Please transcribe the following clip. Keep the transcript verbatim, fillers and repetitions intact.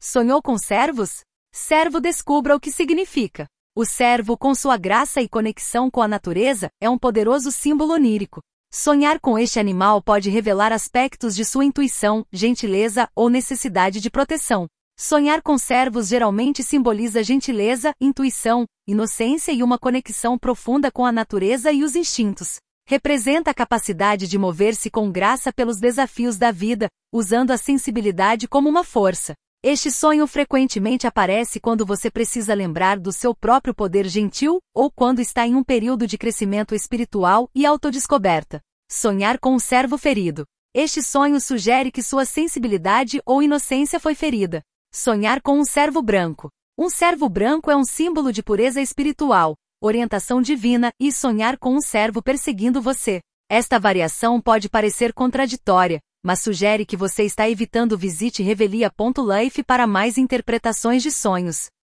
Sonhou com servos? Servo, descubra o que significa. O servo, com sua graça e conexão com a natureza, é um poderoso símbolo onírico. Sonhar com este animal pode revelar aspectos de sua intuição, gentileza ou necessidade de proteção. Sonhar com servos geralmente simboliza gentileza, intuição, inocência e uma conexão profunda com a natureza e os instintos. Representa a capacidade de mover-se com graça pelos desafios da vida, usando a sensibilidade como uma força. Este sonho frequentemente aparece quando você precisa lembrar do seu próprio poder gentil, ou quando está em um período de crescimento espiritual e autodescoberta. Sonhar com um servo ferido. Este sonho sugere que sua sensibilidade ou inocência foi ferida. Sonhar com um servo branco. Um servo branco é um símbolo de pureza espiritual, orientação divina e sonhar com um servo perseguindo você. Esta variação pode parecer contraditória, mas sugere que você está evitando. Visite revelia ponto life para mais interpretações de sonhos.